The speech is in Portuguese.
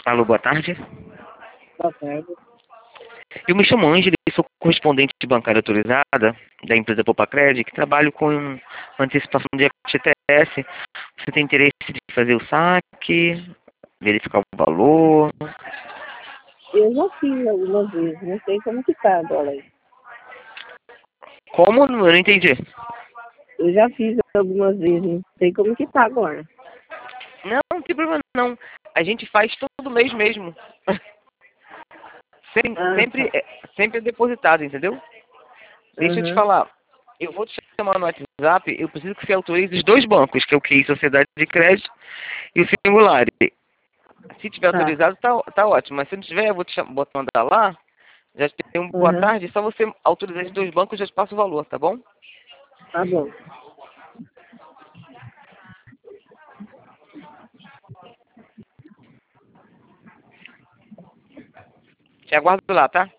Alô, boa tarde. Boa tarde. Eu me chamo Ângela e sou correspondente bancária autorizada da empresa Popacred, que trabalho com antecipação de FGTS. Você tem interesse de fazer o saque, verificar o valor? Eu já fiz algumas vezes, não sei como que tá agora aí. Como? Eu não entendi. Eu já fiz algumas vezes, não sei como que tá agora. Não tem problema não. A gente faz todo mês mesmo. Ah, Sempre, tá. sempre é depositado, entendeu? Deixa eu te Aham. falar. Eu vou te chamar no WhatsApp, eu preciso que você autorize os dois bancos, que é o QI Sociedade de Crédito e o Singular. Se tiver Tá. autorizado, tá ótimo. Mas se não tiver, eu vou mandar lá. Já tem boa Aham. tarde. Só você autorizar esses dois bancos, eu já te passo o valor, tá bom? Tá bom. Te aguardo lá, tá?